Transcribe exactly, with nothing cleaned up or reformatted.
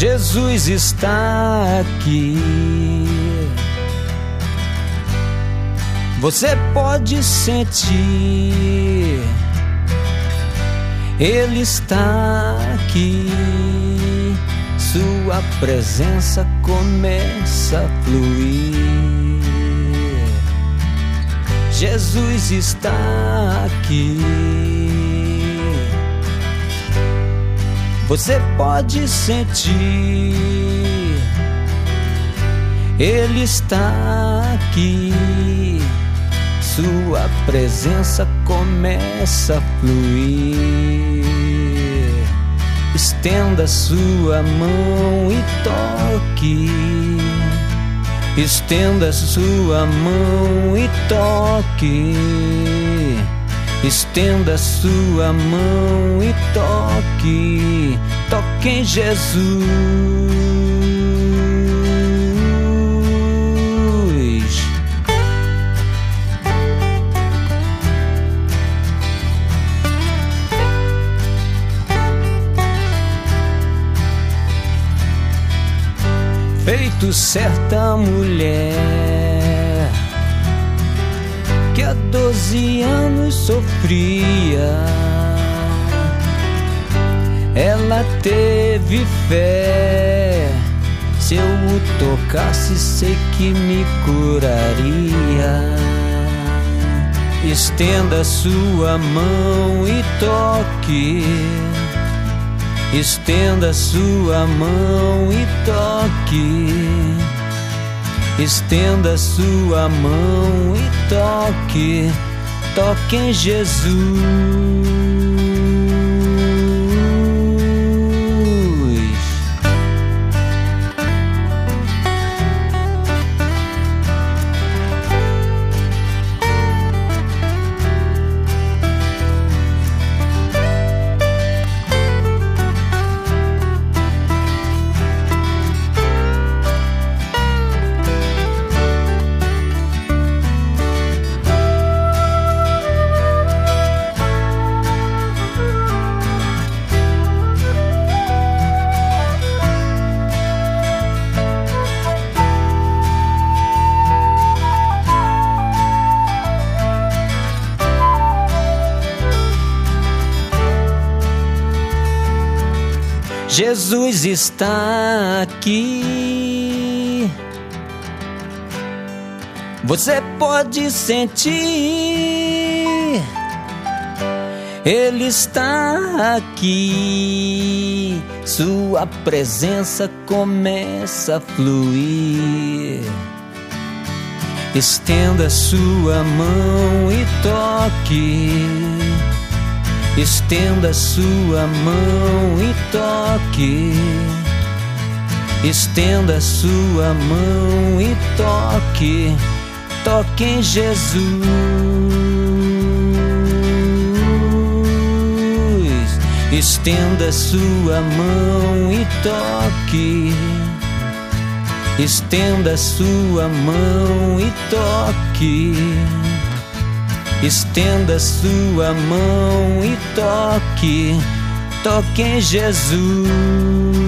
Jesus está aqui. Você pode sentir, Ele está aqui. Sua presença começa a fluir. Jesus está aqui. Você pode sentir, Ele está aqui. Sua presença começa a fluir. Estenda sua mão e toque. Estenda sua mão e toque. Estenda sua mão e toque. Toque em Jesus. Feito certa mulher que há doze anos sofria, ela teve fé. Se eu o tocasse, sei que me curaria. Estenda sua mão e toque. Estenda sua mão e toque. Estenda sua mão e toque. Toque em Jesus. Jesus está aqui. Você pode sentir, Ele está aqui. Sua presença começa a fluir. Estenda sua mão e toque. Estenda sua mão e toque. Estenda sua mão e toque. Toque em Jesus. Estenda sua mão e toque. Estenda sua mão e toque. Estenda sua mão e toque. Toque em Jesus.